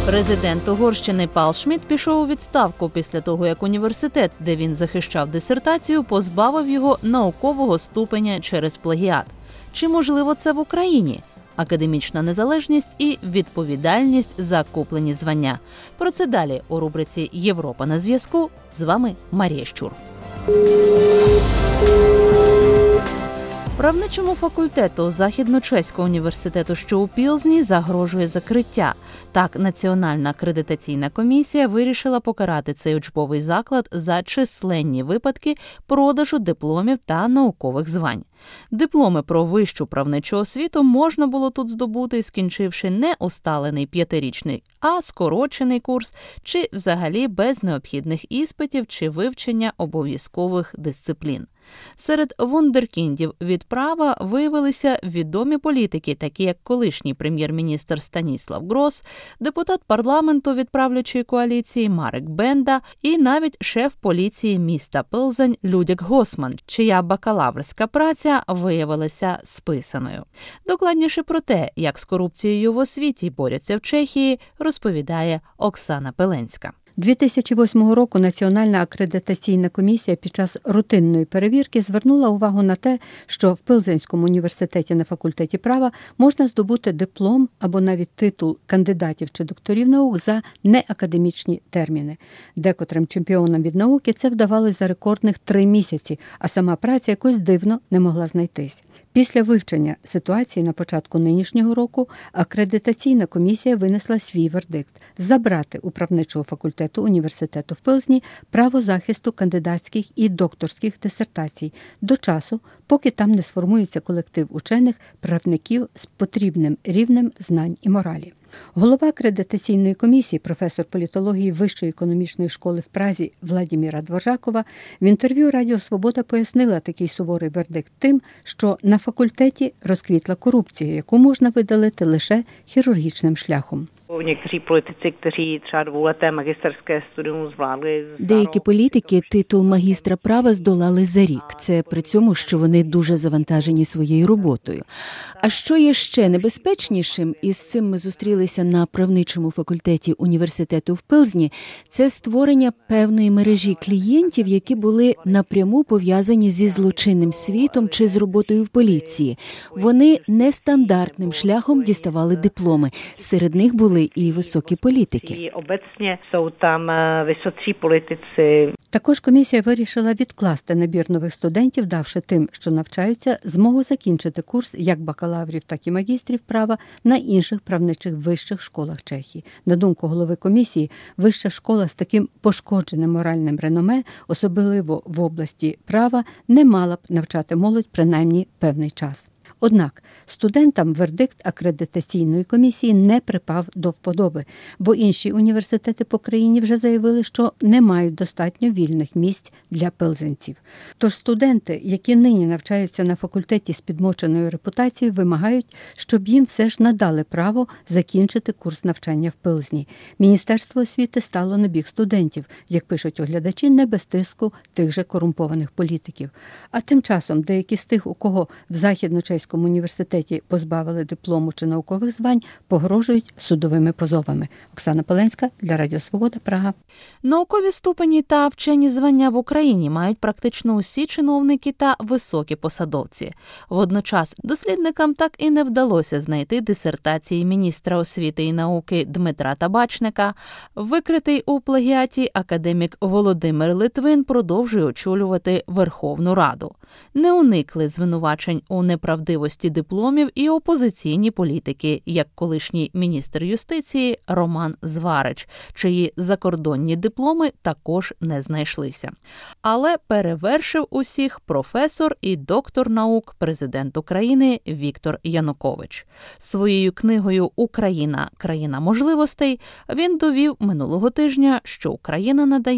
Президент Угорщини Пал Шмідт пішов у відставку після того, як університет, де він захищав дисертацію, позбавив його наукового ступеня через плагіат. Чи можливо це в Україні? Академічна незалежність і відповідальність за куплені звання. Про це далі у рубриці «Європа на зв'язку». З вами Марія Щур. Правничому факультету Західно-Чеського університету, що у Пілзні, загрожує закриття. Так, Національна акредитаційна комісія вирішила покарати цей учбовий заклад за численні випадки продажу дипломів та наукових звань. Дипломи про вищу правничу освіту можна було тут здобути, скінчивши не усталений 5-річний, а скорочений курс, чи взагалі без необхідних іспитів чи вивчення обов'язкових дисциплін. Серед вундеркіндів від права виявилися відомі політики, такі як колишній прем'єр-міністр Станіслав Грос, депутат парламенту від правлячої коаліції Марек Бенда і навіть шеф поліції міста Пилзень Людек Госман, чия бакалаврська праця виявилася списаною. Докладніше про те, як з корупцією в освіті борються в Чехії, розповідає Оксана Пеленська. 2008 року Національна акредитаційна комісія під час рутинної перевірки звернула увагу на те, що в Пилзенському університеті на факультеті права можна здобути диплом або навіть титул кандидатів чи докторів наук за неакадемічні терміни. Декотрим чемпіонам від науки це вдавалося за рекордних 3 місяці, а сама праця якось дивно не могла знайтись. Після вивчення ситуації на початку нинішнього року акредитаційна комісія винесла свій вердикт – забрати у правничого факультету університету в Пилзні право захисту кандидатських і докторських дисертацій до часу, поки там не сформується колектив учених, правників з потрібним рівнем знань і моралі. Голова акредитаційної комісії, професор політології Вищої економічної школи в Празі Владіміра Дворжакова в інтерв'ю Радіо Свобода пояснила такий суворий вердикт тим, що на факультеті розквітла корупція, яку можна видалити лише хірургічним шляхом. Деякі політики титул магістра права здолали за рік. Це при цьому, що вони дуже завантажені своєю роботою. А що є ще небезпечнішим, і з цим ми зустрілися на правничому факультеті університету в Пилзні, це створення певної мережі клієнтів, які були напряму пов'язані зі злочинним світом чи з роботою в поліції. Вони нестандартним шляхом діставали дипломи. Серед них були і високі політики. Також комісія вирішила відкласти набір нових студентів, давши тим, що навчаються, змогу закінчити курс як бакалаврів, так і магістрів права на інших правничих вищих школах Чехії. На думку голови комісії, вища школа з таким пошкодженим моральним реноме, особливо в області права, не мала б навчати молодь принаймні певний час. Однак студентам вердикт акредитаційної комісії не припав до вподоби, бо інші університети по країні вже заявили, що не мають достатньо вільних місць для пилзенців. Тож студенти, які нині навчаються на факультеті з підмоченою репутацією, вимагають, щоб їм все ж надали право закінчити курс навчання в Пилзні. Міністерство освіти стало на бік студентів, як пишуть оглядачі, не без тиску тих же корумпованих політиків. А тим часом деякі з тих, у кого в Західно-Чеському університеті позбавили диплому чи наукових звань, погрожують судовими позовами. Оксана Пеленська для Радіо Свобода, Прага. Наукові ступені та вчені звання в Україні мають практично усі чиновники та високі посадовці. Водночас дослідникам так і не вдалося знайти дисертації міністра освіти і науки Дмитра Табачника. Викритий у плагіаті академік Володимир Литвин продовжує очолювати Верховну Раду. Не уникли звинувачень у неправдивості дипломів і опозиційні політики, як колишній міністр юстиції Роман Зварич, чиї закордонні дипломи також не знайшлися. Але перевершив усіх професор і доктор наук президент України Віктор Янукович. Своєю книгою «Україна – країна можливостей» він довів минулого тижня, що Україна надає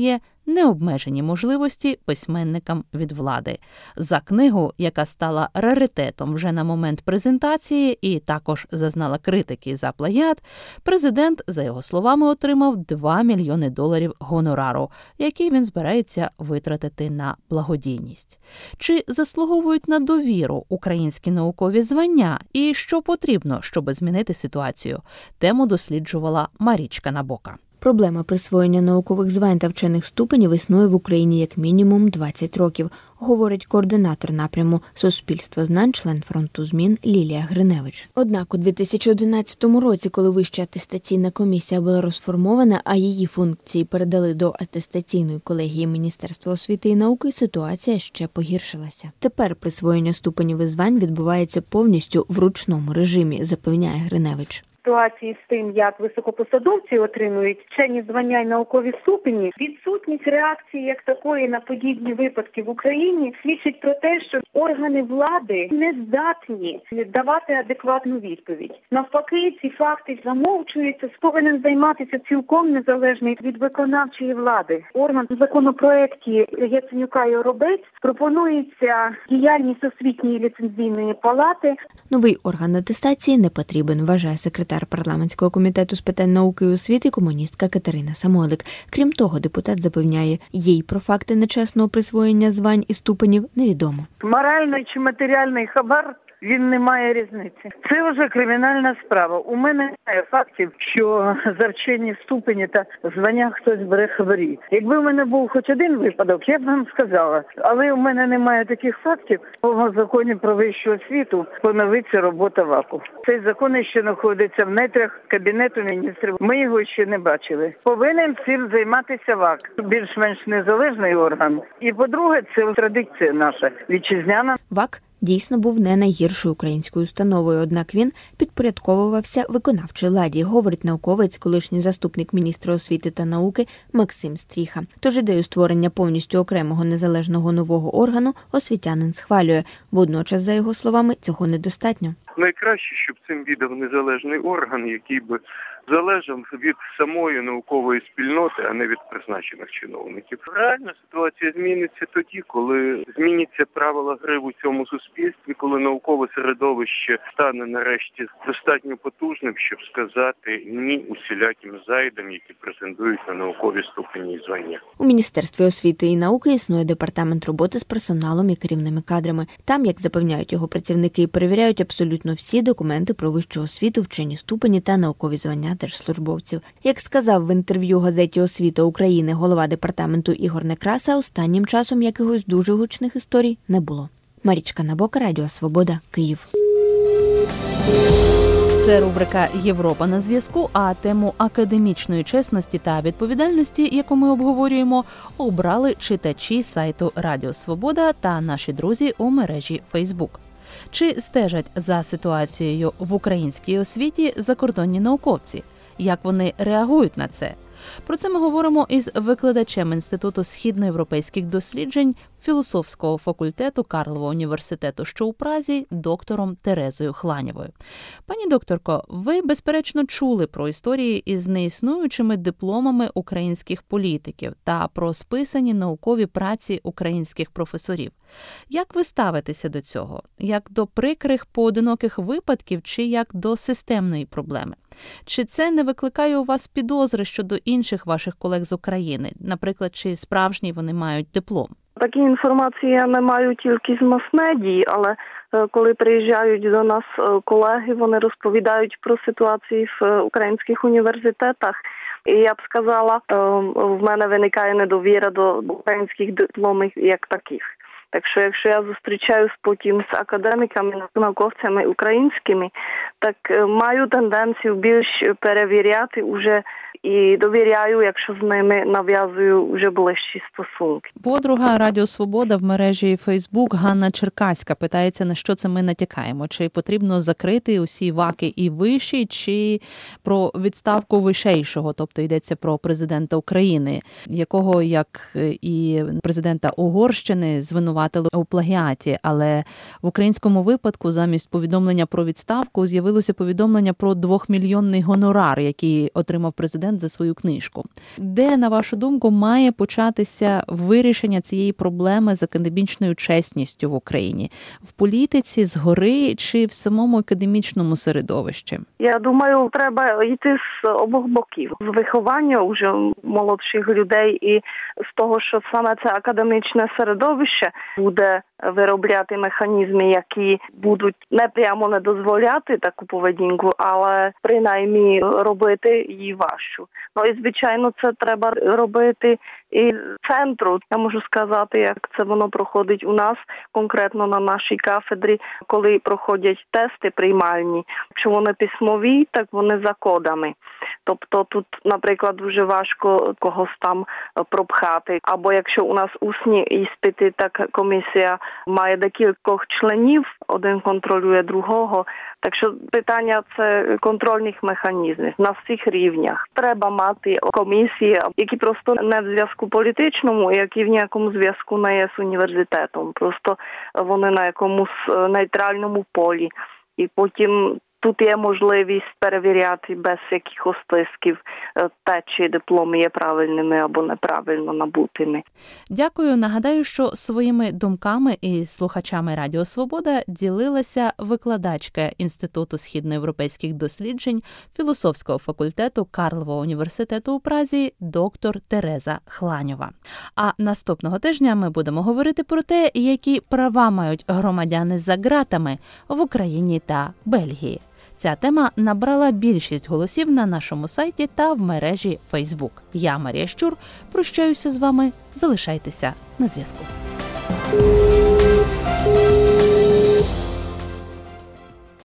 необмежені можливості письменникам від влади. За книгу, яка стала раритетом вже на момент презентації і також зазнала критики за плагіат, президент, за його словами, отримав $2 мільйони гонорару, який він збирається витратити на благодійність. Чи заслуговують на довіру українські наукові звання і що потрібно, щоб змінити ситуацію? Тему досліджувала Марічка Набока. Проблема присвоєння наукових звань та вчених ступенів існує в Україні як мінімум 20 років, говорить координатор напряму «Суспільство знань», член фронту змін Лілія Гриневич. Однак у 2011 році, коли Вища атестаційна комісія була розформована, а її функції передали до атестаційної колегії Міністерства освіти і науки, ситуація ще погіршилася. Тепер присвоєння ступенів і звань відбувається повністю в ручному режимі, запевняє Гриневич. Ситуації з тим, як високопосадовці отримують вчені звання й наукові ступені, відсутність реакції як такої на подібні випадки в Україні свідчить про те, що органи влади не здатні давати адекватну відповідь. Навпаки, ці факти замовчуються, повинен займатися цілком незалежний від виконавчої влади. Орган в законопроекті Яценюка і Оробець пропонується діяльність освітньої ліцензійної палати. Новий орган атестації не потрібен, вважає секретар парламентського комітету з питань науки і освіти комуністка Катерина Самойлик. Крім того, депутат запевняє, їй про факти нечесного присвоєння звань і ступенів невідомо. Моральний чи матеріальний хабар, він не має різниці. Це вже кримінальна справа. У мене немає фактів, що за вчені ступені та звання хтось бере хабарі. Якби в мене був хоч один випадок, я б вам сказала. Але у мене немає таких фактів. У законі про вищу освіту поновиться робота ВАКу. Цей закон ще знаходиться в нетрах Кабінету міністрів. Ми його ще не бачили. Повинен цим займатися ВАК. Більш-менш незалежний орган. І, по-друге, це традиція наша вітчизняна. ВАК дійсно був не найгіршою українською установою, однак він підпорядковувався виконавчій владі, говорить науковець, колишній заступник міністра освіти та науки Максим Стріха. Тож ідею створення повністю окремого незалежного нового органу освітянин схвалює. Водночас, за його словами, цього недостатньо. Найкраще, щоб цим віддав незалежний орган, який би залежав від самої наукової спільноти, а не від призначених чиновників. Реальна ситуація зміниться тоді, коли зміняться правила гри в цьому суспільстві, коли наукове середовище стане нарешті достатньо потужним, щоб сказати ні усіляким зайдам, які претендують на наукові ступені і звання. У Міністерстві освіти і науки існує департамент роботи з персоналом і керівними кадрами. Там, як запевняють його працівники, перевіряють абсолютно всі документи про вищу освіту, вчені ступені та наукові звання держслужбовців. Як сказав в інтерв'ю газеті «Освіта України» голова департаменту Ігор Некраса, останнім часом якихось дуже гучних історій не було. Марічка Набока, Радіо Свобода, Київ. Це рубрика «Європа на зв'язку», а тему академічної чесності та відповідальності, яку ми обговорюємо, обрали читачі сайту Радіо Свобода та наші друзі у мережі Фейсбук. Чи стежать за ситуацією в українській освіті закордонні науковці? Як вони реагують на це? Про це ми говоримо із викладачем Інституту східноєвропейських досліджень філософського факультету Карлового університету, що у Празі, доктором Терезою Хланєвою. Пані докторко, ви, безперечно, чули про історії із неіснуючими дипломами українських політиків та про списані наукові праці українських професорів. Як ви ставитеся до цього? Як до прикрих поодиноких випадків чи як до системної проблеми? Чи це не викликає у вас підозри щодо інших ваших колег з України? Наприклад, чи справжній вони мають диплом? Такі інформації я не маю тільки з мас-медії, але коли приїжджають до нас колеги, вони розповідають про ситуації в українських університетах. І я б сказала, в мене виникає недовіра до українських дипломів як таких. Так що, якщо я зустрічаюсь потім з академіками, науковцями українськими, так маю тенденцію більш перевіряти уже і довіряю, якщо з ними нав'язую вже ближчі стосунки. Подруга Радіо Свобода в мережі Фейсбук Ганна Черкаська питається, на що це ми натякаємо. Чи потрібно закрити усі ВАКи і виші, чи про відставку вишейшого, тобто йдеться про президента України, якого, як і президента Угорщини, звинуватили у плагіаті, але в українському випадку замість повідомлення про відставку з'явилося з'явилося повідомлення про 2-мільйонний гонорар, який отримав президент за свою книжку. Де, на вашу думку, має початися вирішення цієї проблеми з академічною чесністю в Україні? В політиці, згори чи в самому академічному середовищі? Я думаю, треба йти з обох боків. З виховання уже молодших людей і з того, що саме це академічне середовище буде виробляти механізми, які будуть не прямо не дозволяти таку поведінку, але принаймні робити її важчу. Ну і звичайно, це треба робити і центру. Я можу сказати, як це воно проходить у нас, конкретно на нашій кафедрі, коли проходять тести приймальні. Якщо вони письмові, так вони за кодами. Тобто тут, наприклад, дуже важко когось там пропхати. Або якщо у нас усні іспити, так комісія має декількох членів, один контролює другого. Так що питання – це контрольних механізмів на всіх рівнях. Треба мати комісії, які просто не в зв'язку політичному, які в ніякому зв'язку не є з університетом. Просто вони на якомусь нейтральному полі. І потім тут є можливість перевіряти без якихось тисків те, чи дипломи є правильними або неправильно набутими. Дякую. Нагадаю, що своїми думками із слухачами Радіо Свобода ділилася викладачка Інституту східноєвропейських досліджень філософського факультету Карлового університету у Празі доктор Тереза Хланьова. А наступного тижня ми будемо говорити про те, які права мають громадяни за ґратами в Україні та Бельгії. Ця тема набрала більшість голосів на нашому сайті та в мережі Facebook. Я, Марія Щур, прощаюся з вами. Залишайтеся на зв'язку.